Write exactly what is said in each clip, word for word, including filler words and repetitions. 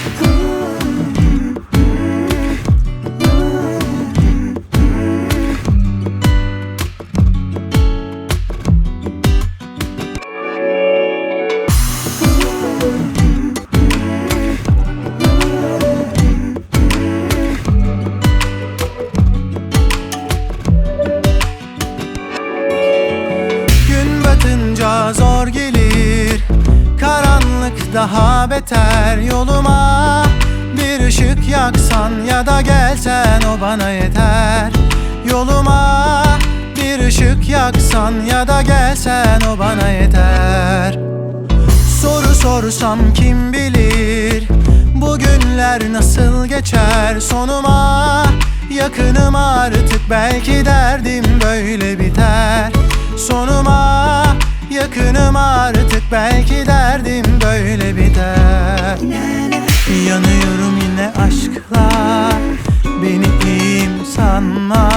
Zor gelir karanlık, daha beter yoluma. Bir ışık yaksan ya da gelsen, o bana yeter. Yoluma bir ışık yaksan ya da gelsen, o bana yeter. Soru sorsam kim bilir bu günler nasıl geçer sonuma. Yakınım artık, belki derdim böyle biter sonuma. Yakınım artık, belki derdim böyle biter. Yanıyorum yine aşkla, beni iyiyim sanma.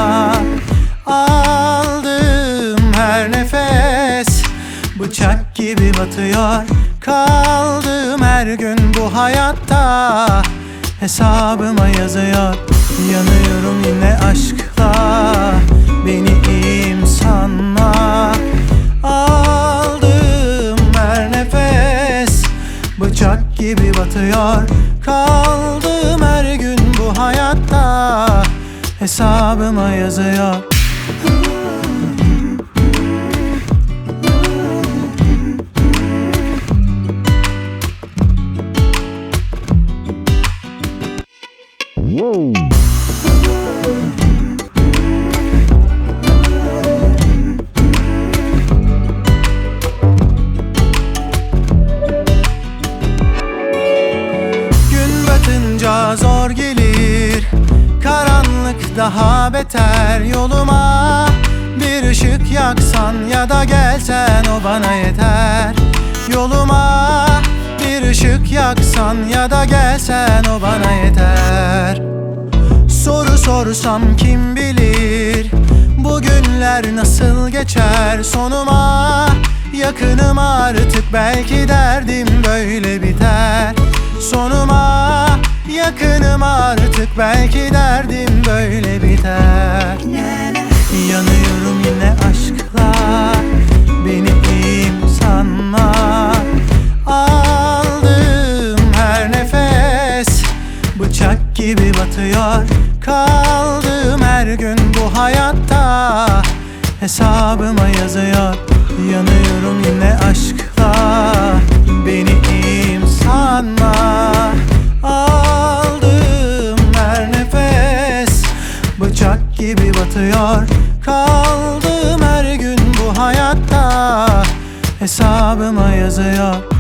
Aldığım her nefes bıçak gibi batıyor. Kaldığım her gün bu hayatta hesabıma yazıyor. Yanıyorum yine aşkla, beni iyiyim sanma. Aldığım her nefes bıçak gibi batıyor. Kaldığım her gün bu hayatta hesabıma yazıyor. Wow. Zor gelir karanlık, daha beter yoluma. Bir ışık yaksan ya da gelsen, o bana yeter. Yoluma bir ışık yaksan ya da gelsen, o bana yeter. Soru sorsam kim bilir bu günler nasıl geçer sonuma. Yakınım artık, belki derdim böyle biter sonuma. Yakınım artık, belki derdim böyle biter. Yanıyorum yine aşkla, beni iyiyim sanma. Aldığım her nefes bıçak gibi batıyor. Kaldığım her gün bu hayatta hesabıma yazıyor. Yanıyorum yine aşkla, beni iyiyim sanma. Aldığım her nefes bıçak gibi batıyor. Kaldığım her gün bu hayatta hesabıma yazıyor.